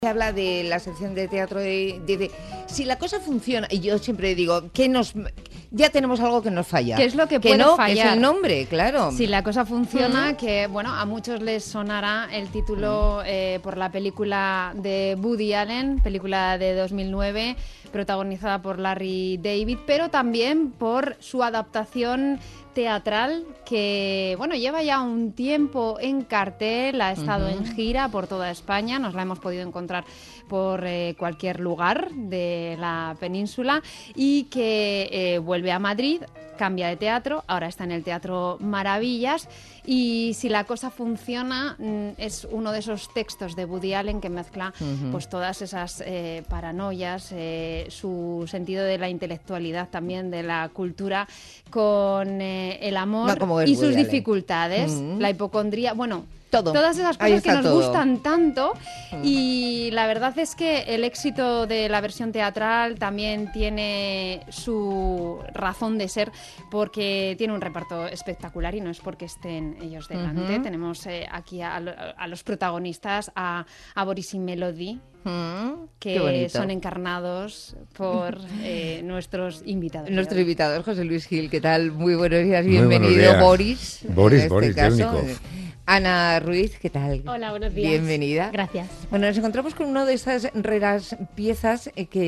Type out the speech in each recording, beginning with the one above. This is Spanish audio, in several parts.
Se habla de la sección de teatro de si la cosa funciona, y yo siempre digo ya tenemos algo que nos falla. ¿Qué es lo que puede fallar? Que es el nombre, claro. Si la cosa funciona, que bueno, a muchos les sonará el título por la película de Woody Allen, película de 2009, protagonizada por Larry David, pero también por su adaptación teatral que, bueno, lleva ya un tiempo en cartel, ha estado en gira por toda España, nos la hemos podido encontrar por cualquier lugar de la península y que vuelve a Madrid, cambia de teatro, ahora está en el Teatro Maravillas y si la cosa funciona es uno de esos textos de Woody Allen que mezcla pues todas esas paranoias, su sentido de la intelectualidad también, de la cultura con el amor y sus dificultades, la hipocondría, bueno... Todas esas cosas que nos gustan tanto y la verdad es que el éxito de la versión teatral también tiene su razón de ser porque tiene un reparto espectacular y no es porque estén ellos delante. Tenemos aquí a los protagonistas, a Boris y Melody, que son encarnados por nuestros invitados. Nuestros invitados, José Luis Gil, ¿qué tal? Muy buenos días, bienvenido, Boris. Boris Yelnikov. Ana Ruiz, ¿qué tal? Hola, buenos días. Bienvenida. Gracias. Bueno, nos encontramos con una de estas raras piezas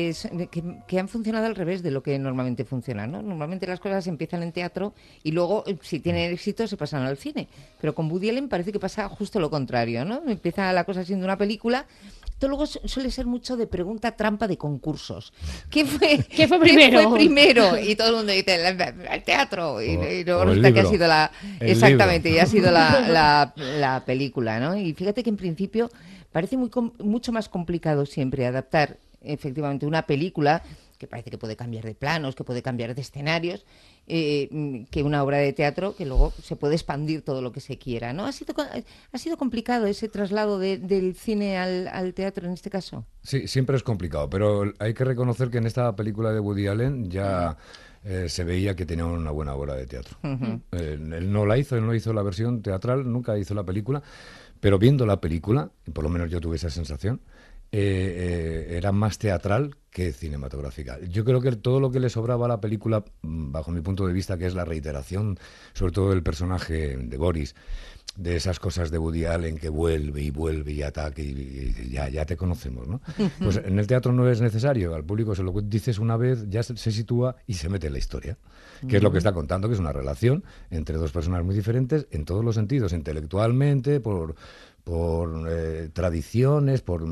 que han funcionado al revés de lo que normalmente funciona, ¿no? Normalmente las cosas empiezan en teatro y luego, si tienen éxito, se pasan al cine. Pero con Woody Allen parece que pasa justo lo contrario, ¿no? Empieza la cosa siendo una película. Esto luego suele ser mucho de pregunta trampa de concursos. ¿Qué fue primero? ¿Qué fue primero? Y todo el mundo dice el teatro y luego resulta que ha sido y ha sido la película, ¿no? Y fíjate que en principio parece mucho más complicado siempre adaptar efectivamente una película que parece que puede cambiar de planos, que puede cambiar de escenarios, que una obra de teatro que luego se puede expandir todo lo que se quiera, ¿no? ¿Ha sido complicado ese traslado del cine al teatro en este caso? Sí, siempre es complicado, pero hay que reconocer que en esta película de Woody Allen ya se veía que tenía una buena obra de teatro. Él no hizo la versión teatral, nunca hizo la película, pero viendo la película, y por lo menos yo tuve esa sensación, era más teatral que cinematográfica. Yo creo que todo lo que le sobraba a la película, bajo mi punto de vista, que es la reiteración, sobre todo del personaje de Boris, de esas cosas de Woody Allen que vuelve y ataca y ya te conocemos, ¿no? Pues en el teatro no es necesario, al público se lo dices una vez, ya se sitúa y se mete en la historia, que es lo que está contando, que es una relación entre dos personas muy diferentes en todos los sentidos, intelectualmente, por tradiciones, por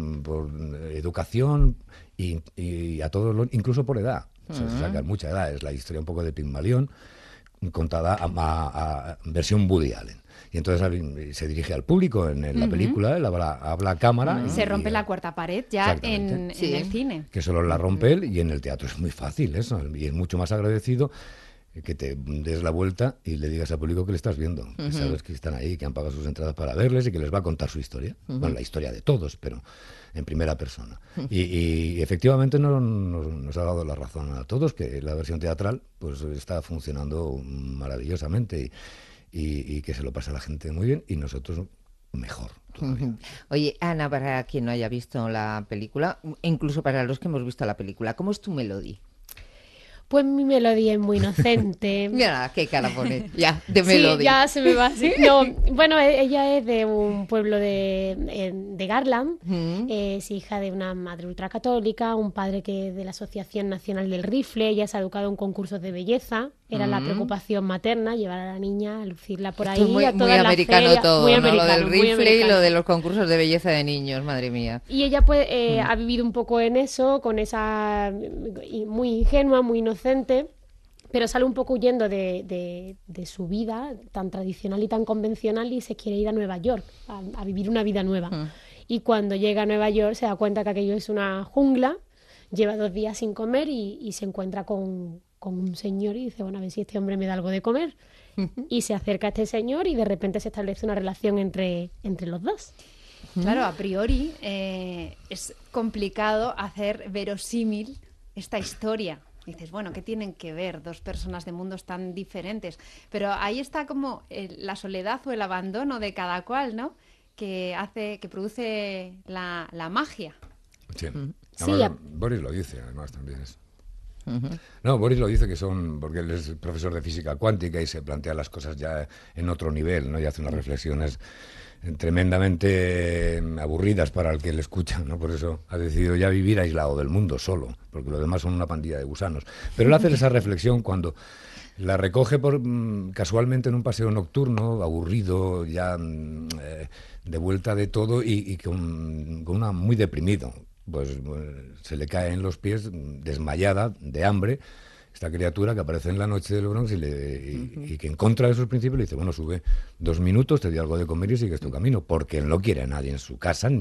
educación y a todos incluso por edad. Se sacan mucha edad, es la historia un poco de Pigmalión contada a versión Woody Allen. Y entonces se dirige al público en la película, él habla a cámara. Se rompe la cuarta pared ya en el cine. Que solo la rompe él, y en el teatro es muy fácil eso, y es mucho más agradecido que te des la vuelta y le digas al público que le estás viendo, que sabes que están ahí, que han pagado sus entradas para verles y que les va a contar su historia. Bueno, la historia de todos, pero en primera persona. Y efectivamente nos ha dado la razón a todos que la versión teatral pues está funcionando maravillosamente y que se lo pasa a la gente muy bien y nosotros mejor todavía. Oye, Ana, para quien no haya visto la película, incluso para los que hemos visto la película, ¿cómo es tu Melody? Pues mi Melody es muy inocente. Mira, qué cara pone. Ya, de Melody. Sí, ya se me va así. No, bueno, ella es de un pueblo de Garland. Es hija de una madre ultracatólica, un padre que es de la Asociación Nacional del Rifle. Ella se ha educado en concursos de belleza. Era la preocupación materna, llevar a la niña, a lucirla por ahí. Esto es muy americano todo, muy americano, ¿no? Lo del rifle y lo de los concursos de belleza de niños, madre mía. Y ella pues ha vivido un poco en eso, con esa muy ingenua, muy inocente, pero sale un poco huyendo de su vida tan tradicional y tan convencional y se quiere ir a Nueva York a vivir una vida nueva. Y cuando llega a Nueva York se da cuenta que aquello es una jungla, lleva 2 días sin comer y se encuentra con un señor y dice, bueno, a ver si este hombre me da algo de comer. Y se acerca a este señor y de repente se establece una relación entre los dos. Claro, a priori es complicado hacer verosímil esta historia. Dices, bueno, ¿qué tienen que ver dos personas de mundos tan diferentes? Pero ahí está como la soledad o el abandono de cada cual, ¿no? Que produce la magia Sí. Sí, Además, Boris lo dice, además, también es. No, Boris lo dice que son, porque él es profesor de física cuántica y se plantea las cosas ya en otro nivel, ¿no? Y hace unas reflexiones tremendamente aburridas para el que le escucha, ¿no? Por eso ha decidido ya vivir aislado del mundo solo, porque los demás son una pandilla de gusanos. Pero él hace esa reflexión cuando la recoge casualmente en un paseo nocturno, aburrido, ya de vuelta de todo y con una muy deprimido. Pues se le cae en los pies, desmayada, de hambre, esta criatura que aparece en la noche del Bronx y que en contra de sus principios le dice, bueno, sube 2 minutos, te doy algo de comer y sigues tu camino, porque él no quiere a nadie en su casa,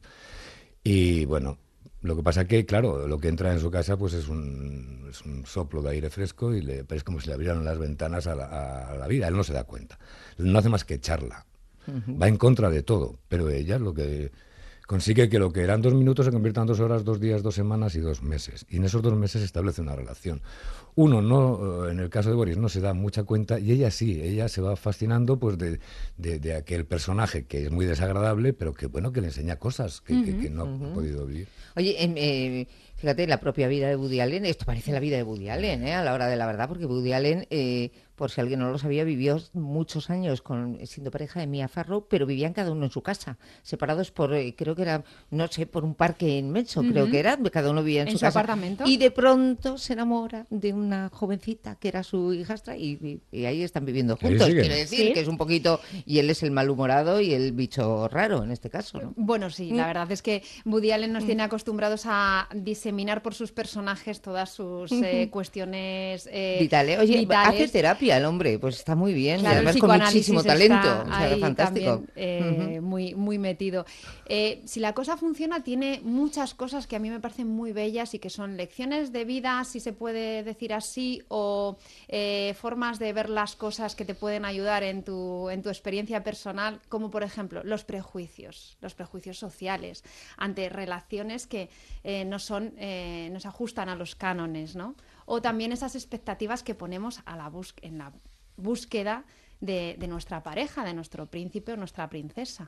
y bueno, lo que pasa que, claro, lo que entra en su casa pues es un soplo de aire fresco pero es como si le abrieran las ventanas a la vida, él no se da cuenta, no hace más que echarla, va en contra de todo, pero ella lo que consigue que lo que eran 2 minutos se convierta en 2 horas, 2 días, 2 semanas y 2 meses. Y en esos 2 meses se establece una relación. Uno no, en el caso de Boris, no se da mucha cuenta y ella sí, ella se va fascinando pues de aquel personaje que es muy desagradable, pero que bueno, que le enseña cosas que no ha podido vivir. Oye, fíjate, la propia vida de Woody Allen, esto parece la vida de Woody Allen, a la hora de la verdad, porque Woody Allen, por si alguien no lo sabía, vivió muchos años siendo pareja de Mia Farrow, pero vivían cada uno en su casa, separados por, creo que era, no sé, por un parque inmenso, creo que era, cada uno vivía en su casa. Apartamento. Y de pronto se enamora de una jovencita que era su hijastra y ahí están viviendo juntos. Quiero decir que es un poquito, y él es el malhumorado y el bicho raro en este caso, ¿no? Bueno, sí, la verdad es que Woody Allen nos tiene acostumbrados a diseminar por sus personajes todas sus cuestiones vitales. Oye, vitales. hace terapia el hombre, pues está muy bien, Claro, y además con muchísimo talento, o sea, fantástico. También, muy metido. Si la cosa funciona, tiene muchas cosas que a mí me parecen muy bellas y que son lecciones de vida, si se puede decir así, o formas de ver las cosas que te pueden ayudar en tu experiencia personal, como por ejemplo los prejuicios sociales ante relaciones que no se ajustan a los cánones, ¿no? O también esas expectativas que ponemos en la búsqueda de nuestra pareja, de nuestro príncipe o nuestra princesa.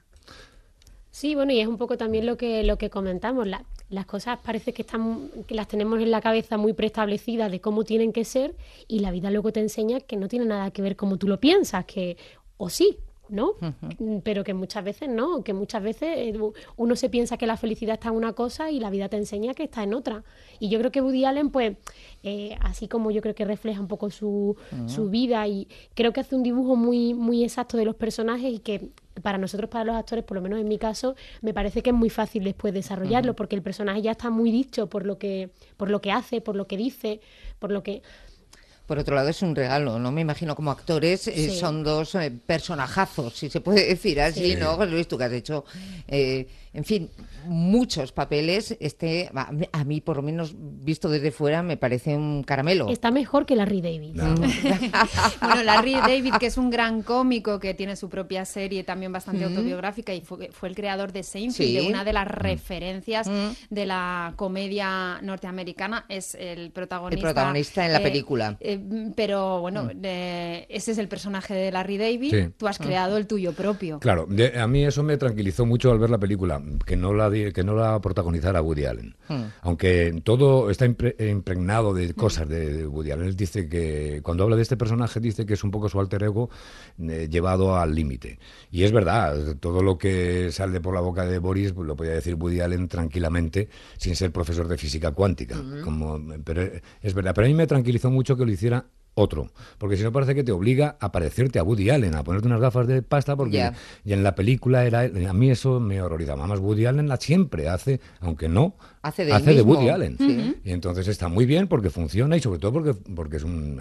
Sí, bueno, y es un poco también lo que comentamos. Las cosas parece que las tenemos en la cabeza muy preestablecidas de cómo tienen que ser, y la vida luego te enseña que no tiene nada que ver como tú lo piensas, o sí, ¿no? Pero que muchas veces no, que muchas veces uno se piensa que la felicidad está en una cosa y la vida te enseña que está en otra. Y yo creo que Woody Allen, pues, así como yo creo que refleja un poco su vida, y creo que hace un dibujo muy, muy exacto de los personajes, y que para nosotros, para los actores, por lo menos en mi caso, me parece que es muy fácil después desarrollarlo, porque el personaje ya está muy dicho por lo que hace, por lo que dice, por lo que... Por otro lado, es un regalo, ¿no? Me imagino como actores, son dos personajazos, si se puede decir así, sí. ¿No? José Luis, tú que has hecho, en fin, muchos papeles. A mí, por lo menos, visto desde fuera, me parece un caramelo. Está mejor que Larry David. No. Bueno, Larry David, que es un gran cómico, que tiene su propia serie también bastante autobiográfica, y fue el creador de Seinfeld, de una de las referencias de la comedia norteamericana, es el protagonista. El protagonista en la película. Pero bueno, ese es el personaje de Larry David, tú has creado el tuyo propio. Claro, a mí eso me tranquilizó mucho al ver la película, que no la protagonizara Woody Allen. Aunque todo está impregnado de cosas de Woody Allen. Él dice que, cuando habla de este personaje, dice que es un poco su alter ego llevado al límite. Y es verdad, todo lo que sale por la boca de Boris pues, lo podía decir Woody Allen tranquilamente, sin ser profesor de física cuántica. Pero es verdad. Pero a mí me tranquilizó mucho que lo hiciera otro, porque si no parece que te obliga a parecerte a Woody Allen, a ponerte unas gafas de pasta, porque y en la película a mí eso me horrorizaba. Además, Woody Allen siempre hace, aunque no, hace de Woody Allen. Y entonces está muy bien porque funciona, y sobre todo porque es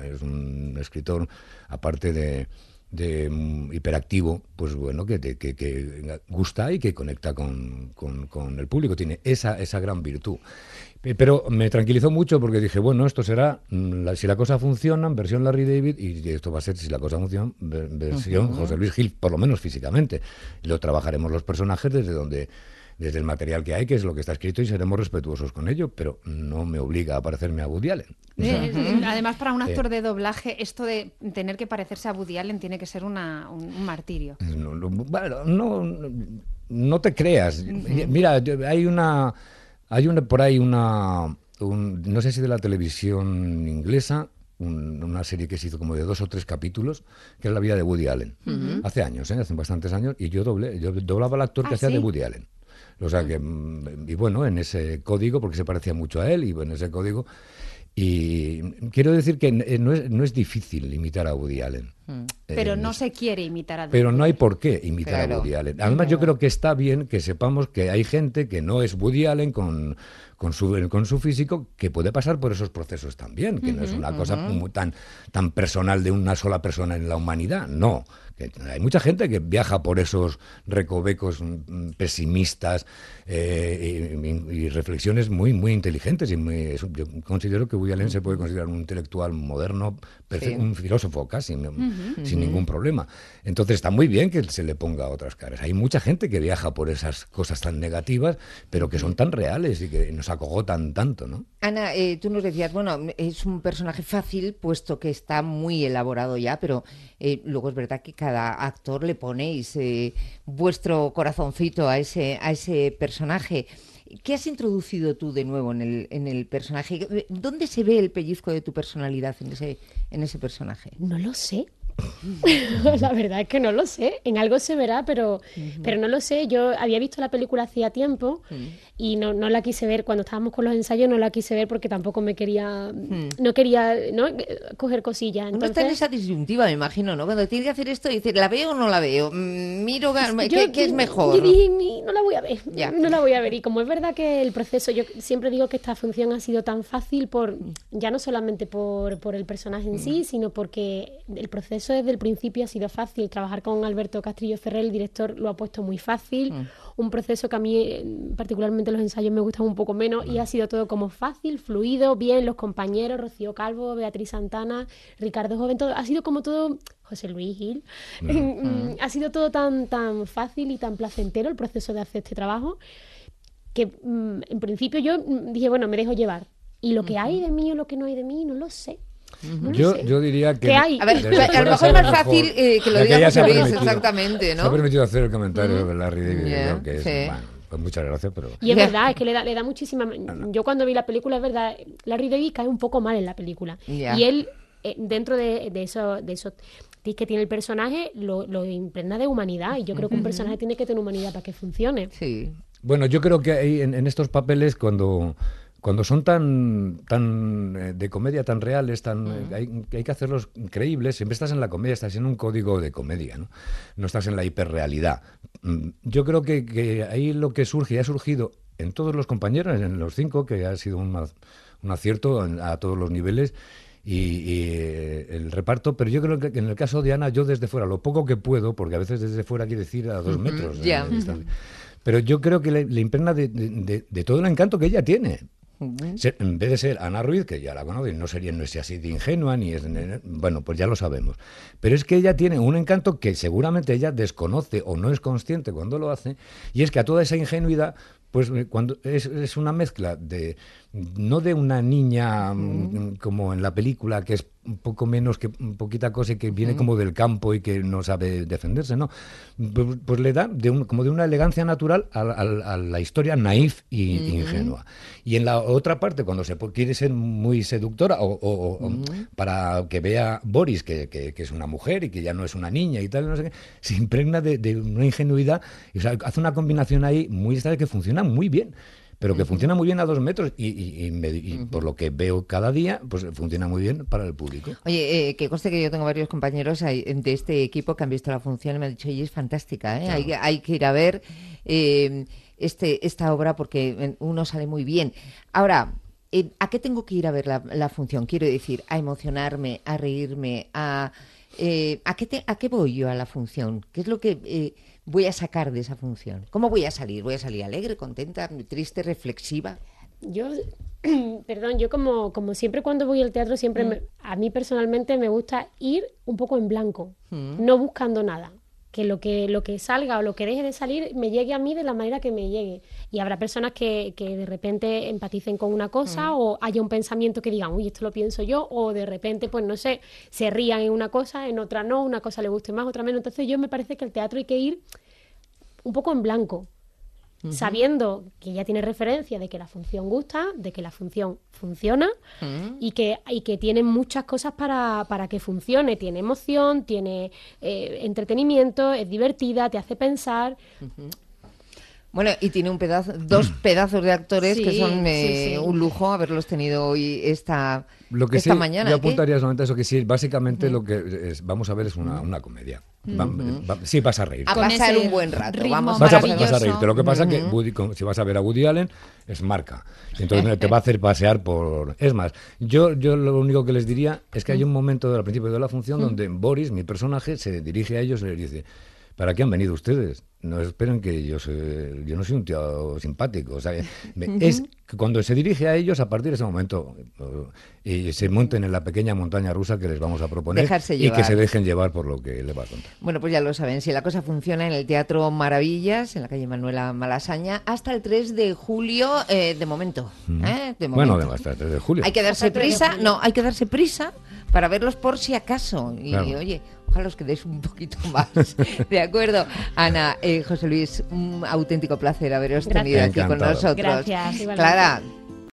un escritor, aparte de hiperactivo, pues bueno, que gusta y que conecta con el público, tiene esa gran virtud. Pero me tranquilizó mucho porque dije, bueno, esto será, si la cosa funciona, versión Larry David, y esto va a ser, si la cosa funciona, versión José Luis Gil, por lo menos físicamente. Lo trabajaremos los personajes desde el material que hay, que es lo que está escrito, y seremos respetuosos con ello, pero no me obliga a parecerme a Woody Allen. O sea, además, para un actor de doblaje, esto de tener que parecerse a Woody Allen tiene que ser un martirio. No te creas. Mira, hay Hay por ahí no sé si de la televisión inglesa, una serie que se hizo como de 2 o 3 capítulos, que era la vida de Woody Allen. Hace años, hace bastantes años, y yo doblaba al actor que hacía de Woody Allen. O sea que, y bueno, en ese código, porque se parecía mucho a él, y en ese código. Y quiero decir que no es difícil imitar a Woody Allen. Pero no se quiere imitar a Pero no hay por qué imitar a Woody Allen. Además, yo No. creo que está bien que sepamos que hay gente que no es Woody Allen con su físico, que puede pasar por esos procesos también, que no es una cosa tan personal de una sola persona en la humanidad. No. Que hay mucha gente que viaja por esos recovecos pesimistas y reflexiones muy, muy inteligentes. Yo considero que Woody Allen se puede considerar un intelectual moderno, un filósofo casi, sin ningún problema. Entonces está muy bien que se le ponga otras caras. Hay mucha gente que viaja por esas cosas tan negativas, pero que son tan reales y que nos acogotan tanto, ¿no? Ana, tú nos decías, bueno, es un personaje fácil, puesto que está muy elaborado ya, pero luego es verdad que cada actor le ponéis vuestro corazoncito a ese personaje. ¿Qué has introducido tú de nuevo en el personaje? ¿Dónde se ve el pellizco de tu personalidad en ese personaje? No lo sé. La verdad es que no lo sé. En algo se verá, pero no lo sé. Yo había visto la película hacía tiempo y no la quise ver. Cuando estábamos con los ensayos no la quise ver porque tampoco me quería... No quería coger cosillas. Uno está en esa disyuntiva, me imagino, ¿no? Cuando tiene que hacer esto y decir, ¿la veo o no la veo? Miro, ¿qué es mejor? Yo dije, no la voy a ver. Ya. No la voy a ver. Y como es verdad que el proceso, yo siempre digo que esta función ha sido tan fácil ya no solamente por el personaje en sí, sino porque el proceso desde el principio ha sido fácil. Trabajar con Alberto Castrillo Ferrer, el director, lo ha puesto muy fácil. Un proceso que a mí, particularmente los ensayos, me gustan un poco menos, y ha sido todo como fácil, fluido, bien, los compañeros, Rocío Calvo, Beatriz Santana, Ricardo Joven, todo, ha sido como todo, José Luis Gil, ha sido todo tan fácil y tan placentero el proceso de hacer este trabajo, que en principio yo dije, bueno, me dejo llevar. Y lo que hay de mí o lo que no hay de mí, no lo sé. Yo diría que... ¿Qué hay? A ver, a lo mejor es más fácil que lo diga José Luis, exactamente, ¿no? Se ha permitido hacer el comentario de Larry David, Yeah, que es, sí. bueno, pues muchas gracias, pero... Y es verdad, es que le da muchísima... Yo cuando vi la película, es verdad, Larry David cae un poco mal en la película. Ya. Y él, dentro de eso que tiene el personaje, lo impregna de humanidad. Y yo creo que un personaje tiene que tener humanidad para que funcione. Sí. Bueno, yo creo que hay en estos papeles, cuando son tan de comedia, tan reales, hay que hacerlos creíbles. Siempre estás en la comedia, estás en un código de comedia, ¿no? No estás en la hiperrealidad. Yo creo que ahí lo que surge y ha surgido en todos los compañeros, en los 5, que ha sido un acierto a todos los niveles, y el reparto, pero yo creo que en el caso de Ana, yo desde fuera, lo poco que puedo, porque a veces desde fuera quiere decir a 2 metros Ya. de distancia, pero yo creo que le impregna de todo el encanto que ella tiene. En vez de ser Ana Ruiz, que ya la conozco, y no es así de ingenua, bueno, pues ya lo sabemos. Pero es que ella tiene un encanto que seguramente ella desconoce o no es consciente cuando lo hace, y es que a toda esa ingenuidad, pues cuando es una mezcla no de una niña como en la película, que es un poco menos que poquita cosa y que viene como del campo y que no sabe defenderse, ¿no? Pues le da como de una elegancia natural a la historia naif y ingenua. Y en la otra parte, cuando se quiere ser muy seductora o para que vea Boris que es una mujer y que ya no es una niña y tal, no sé qué, se impregna de una ingenuidad, o sea, hace una combinación ahí muy extraña que funciona muy bien. Pero que funciona muy bien a 2 metros y por lo que veo cada día, pues funciona muy bien para el público. Oye, que conste que yo tengo varios compañeros de este equipo que han visto la función y me han dicho, oye, es fantástica, ¿eh? Claro. Hay que ir a ver esta obra porque uno sale muy bien. Ahora, ¿a qué tengo que ir a ver la función? Quiero decir, a emocionarme, a reírme, ¿a qué voy yo a la función? ¿Qué es lo que voy a sacar de esa función? ¿Cómo voy a salir? ¿Voy a salir alegre, contenta, triste, reflexiva? Yo, perdón, yo como siempre cuando voy al teatro, siempre a mí personalmente me gusta ir un poco en blanco, no buscando nada. Que lo que salga o lo que deje de salir me llegue a mí de la manera que me llegue. Y habrá personas que de repente empaticen con una cosa o haya un pensamiento que digan, uy, esto lo pienso yo, o de repente, pues no sé, se rían en una cosa, en otra no, una cosa le guste más, otra menos. Entonces yo me parece que al teatro hay que ir un poco en blanco. sabiendo que ya tiene referencia de que la función gusta, de que la función funciona y que tiene muchas cosas para que funcione. Tiene emoción, tiene entretenimiento, es divertida, te hace pensar. Bueno, y tiene dos pedazos de actores que son sí. un lujo haberlos tenido hoy esta mañana. Yo apuntaría solamente a eso, que sí, básicamente lo que vamos a ver es una comedia. Sí, vas a reír. A pasar un buen rato. ritmo Vas a maravilloso. reírte. Lo que pasa es que si vas a ver a Woody Allen, es marca. Entonces te va a hacer pasear por... Es más, yo lo único que les diría es que hay un momento al principio de la función donde Boris, mi personaje, se dirige a ellos y les dice: ¿para qué han venido ustedes? No esperen que yo no soy un tío simpático. O sea, es que cuando se dirige a ellos, a partir de ese momento, y se monten en la pequeña montaña rusa que les vamos a proponer, Dejarse y llevar. que se dejen llevar por lo que les va a contar. Bueno, pues ya lo saben, si la cosa funciona en el Teatro Maravillas, en la calle Manuela Malasaña, hasta el 3 de julio, de momento. De Bueno, momento. hasta el 3 de julio. Hay que darse prisa, hay que darse prisa para verlos por si acaso. Y Claro. oye, ojalá os quedéis un poquito más. ¿De acuerdo? Ana, José Luis, un auténtico placer haberos tenido aquí con Encantado. nosotros. Gracias, igualmente. Clara,